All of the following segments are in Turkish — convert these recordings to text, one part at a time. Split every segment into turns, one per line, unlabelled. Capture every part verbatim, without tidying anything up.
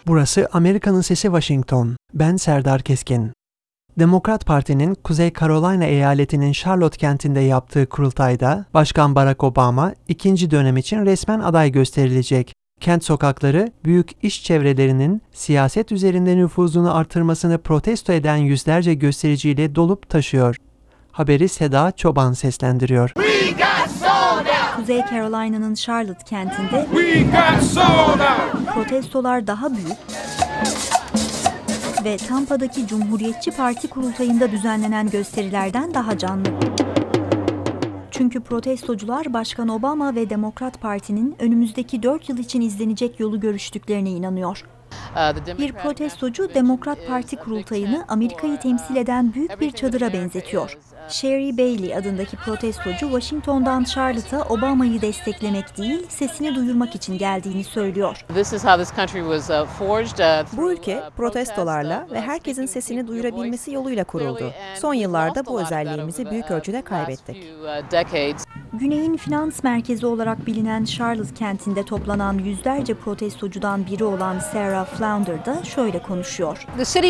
Burası Amerika'nın Sesi Washington. Ben Serdar Keskin. Demokrat Parti'nin Kuzey Carolina eyaletinin Charlotte kentinde yaptığı kurultayda Başkan Barack Obama ikinci dönem için resmen aday gösterilecek. Kent sokakları büyük iş çevrelerinin siyaset üzerinde nüfuzunu artırmasını protesto eden yüzlerce göstericiyle dolup taşıyor. Haberi Seda Çoban seslendiriyor.
Kuzey Carolina'nın Charlotte kentinde protestolar daha büyük ve Tampa'daki Cumhuriyetçi Parti kurultayında düzenlenen gösterilerden daha canlı. Çünkü protestocular Başkan Obama ve Demokrat Parti'nin önümüzdeki dört yıl için izlenecek yolu görüştüklerine inanıyor. Bir protestocu Demokrat Parti kurultayını Amerika'yı temsil eden büyük bir çadıra benzetiyor. Sherry Bailey adındaki protestocu Washington'dan Charlotte'a Obama'yı desteklemek değil, sesini duyurmak için geldiğini söylüyor.
Bu ülke protestolarla ve herkesin sesini duyurabilmesi yoluyla kuruldu. Son yıllarda bu özelliğimizi büyük ölçüde kaybettik.
Güney'in finans merkezi olarak bilinen Charlotte kentinde toplanan yüzlerce protestocudan biri olan Sarah Flounder da şöyle konuşuyor.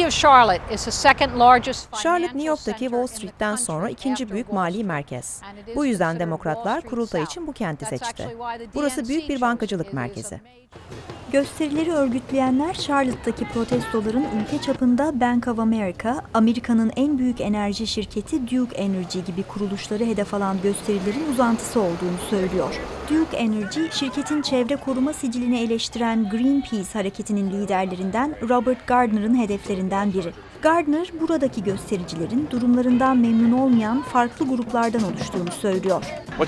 Charlotte, New York'taki Wall Street'ten sonra ikinci büyük mali merkez. Bu yüzden demokratlar kurultay için bu kenti seçti. Burası büyük bir bankacılık merkezi.
Gösterileri örgütleyenler Charlotte'daki protestoların ülke çapında Bank of America, Amerika'nın en büyük enerji şirketi Duke Energy gibi kuruluşları hedef alan gösterilerin uzantısı olduğunu söylüyor. Duke Energy, şirketin çevre koruma sicilini eleştiren Greenpeace hareketinin liderlerinden Robert Gardner'ın hedeflerinden biri. Gardner, buradaki göstericilerin durumlarından memnun olmayan farklı gruplardan oluştuğunu söylüyor.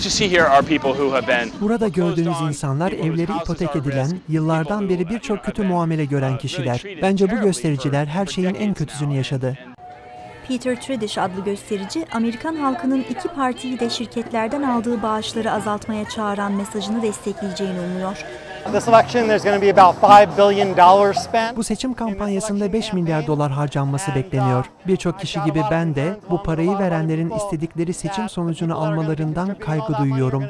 Burada gördüğünüz insanlar evleri ipotek edilen, yıllardan beri birçok kötü muamele gören kişiler. Bence bu göstericiler her şeyin en kötüsünü yaşadı.
Peter Tredish adlı gösterici, Amerikan halkının iki partiyi de şirketlerden aldığı bağışları azaltmaya çağıran mesajını destekleyeceğini umuyor.
Bu seçim kampanyasında beş milyar dolar harcanması bekleniyor. Birçok kişi gibi ben de bu parayı verenlerin istedikleri seçim sonucunu almalarından kaygı duyuyorum.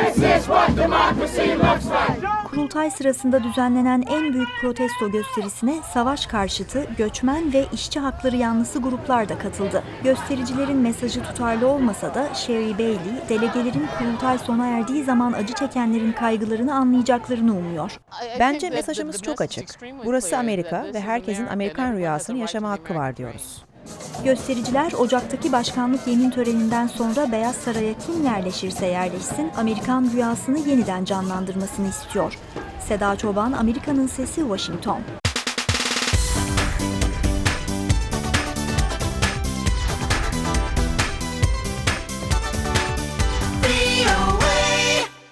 Kurultay sırasında düzenlenen en büyük protesto gösterisine savaş karşıtı, göçmen ve işçi hakları yanlısı gruplar da katıldı. Göstericilerin mesajı tutarlı olmasa da Sherry Bailey, delegelerin kurultay sona erdiği zaman acı çekenlerin kaygılarını anlayacaklarını umuyor.
Bence mesajımız çok açık. Burası Amerika ve herkesin Amerikan rüyasını yaşama hakkı var diyoruz.
Göstericiler Ocak'taki başkanlık yemin töreninden sonra Beyaz Saray'a kim yerleşirse yerleşsin Amerikan rüyasını yeniden canlandırmasını istiyor. Seda Çoban, Amerika'nın Sesi, Washington.